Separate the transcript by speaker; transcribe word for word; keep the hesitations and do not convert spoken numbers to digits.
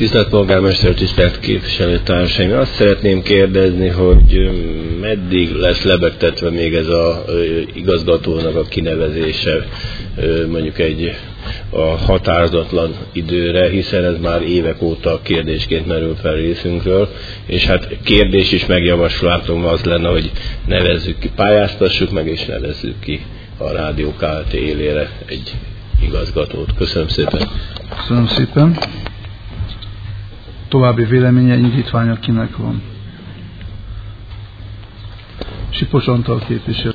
Speaker 1: Tisztelt polgármester, tisztelt képviselőtársaim! Azt szeretném kérdezni, hogy meddig lesz lebegtetve még ez az igazgatónak a kinevezése, mondjuk egy a határozatlan időre, hiszen ez már évek óta kérdésként merül fel részünkről, és hát kérdés is megjavaslatom az lenne, hogy nevezzük ki, pályáztassuk meg, és nevezzük ki a Rádió Kft. Élére egy igazgatót. Köszönöm szépen!
Speaker 2: Köszönöm szépen! További véleménye, indítványa kinek van? Sipos Antal képviselő.